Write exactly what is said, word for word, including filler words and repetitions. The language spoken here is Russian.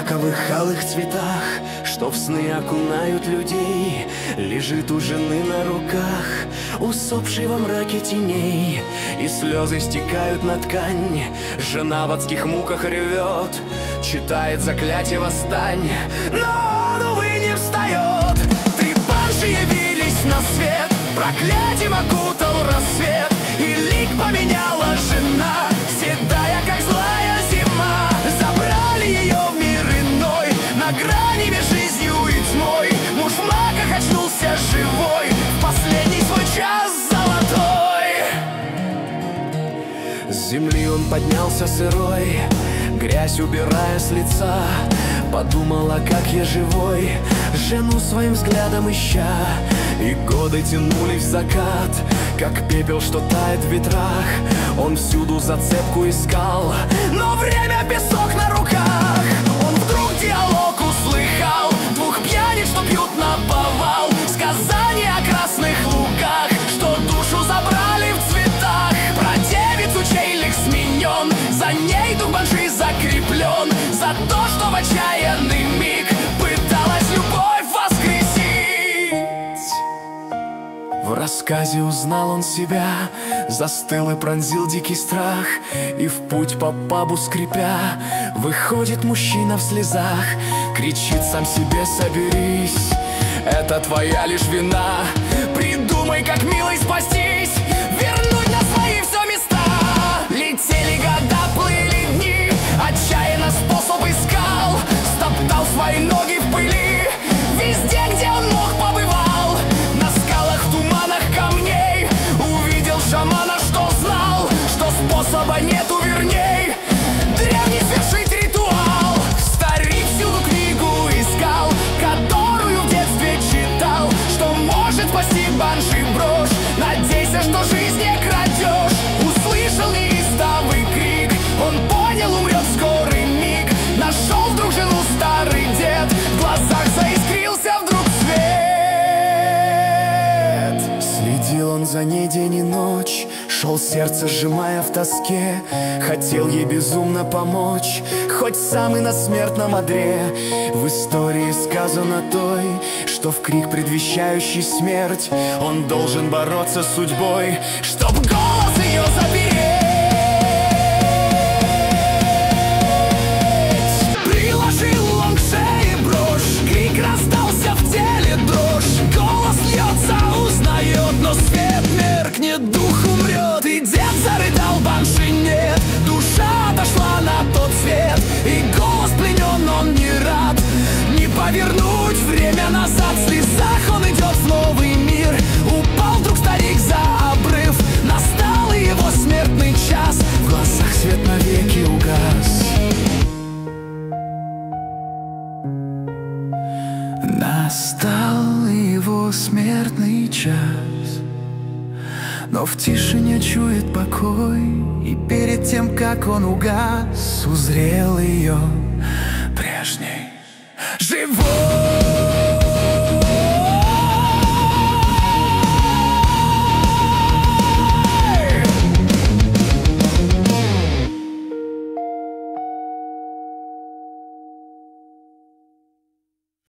одинаковых алых цветах, что в сны окунают людей, лежит у жены на руках, усопший во мраке теней. И слезы стекают на ткань, жена в адских муках ревет, читает заклятие «Восстань», но он, увы, не встает. Три банши явились на свет, проклятием окутал рассвет, и лик поменяла жена, седая, как злая зима. Забрали ее в мир иной, на грани между жизнью и тьмой. Муж в маках очнулся живой, в последний свой час золотой. С земли он поднялся сырой, грязь убирая с лица. Подумала, как я живой, жену своим взглядом ища. И годы тянулись в закат, как пепел, что тает в ветрах. Он всюду зацепку искал, но время песок на руках. Он вдруг диалог услыхал двух пьяниц, что пьют наповал. Сказание о красных лугах, что душу забрали в цветах. Про девицу, чей лик сменен, за ней дух банши закреплен, за то, что в отчаянный миг пыталась любовь воскресить. В рассказе узнал он себя, застыл и пронзил дикий страх. И в путь по пабу скрипя, выходит мужчина в слезах, кричит сам себе: соберись, это твоя лишь вина. Придумай, как милой спастись, вернуть на свои все места. Летели года, плыли дни, отчаянно способ искал, стоптал свои ноги в пыли, везде, где он мог, побывал. На скалах, в туманах камней увидел шамана, что знал, что способа нету, верней древний свершить ритуал. Старик всюду книгу искал, которую в детстве читал, что может спасти банши брошь. Надейся, что жизнь не крадешь. Услышал неистовый крик, он понял, умрет в скорый миг. Нашел вдруг жену старый дед, в глазах заискрился вдруг свет. Следил он за ней день и ночь, шел сердце сжимая в тоске. Хотел ей безумно помочь, хоть сам и на смертном одре. В истории сказано той, что в крик, предвещающий смерть, он должен бороться с судьбой, чтоб голос ее запереть. Приложил он к шее брошь, крик раздался в теле, дрожь. Голос льется, узнает, но свет меркнет, дух умрет. И дед зарыдал, банши нет, душа отошла на тот свет. И голос пленен, он не рад не повернуть время назад. В слезах он идет в новый мир. Упал вдруг старик за обрыв, настал и его смертный час. В глазах свет навеки угас. Настал его смертный час, но в тишине чует покой. И перед тем, как он угас, узрел ее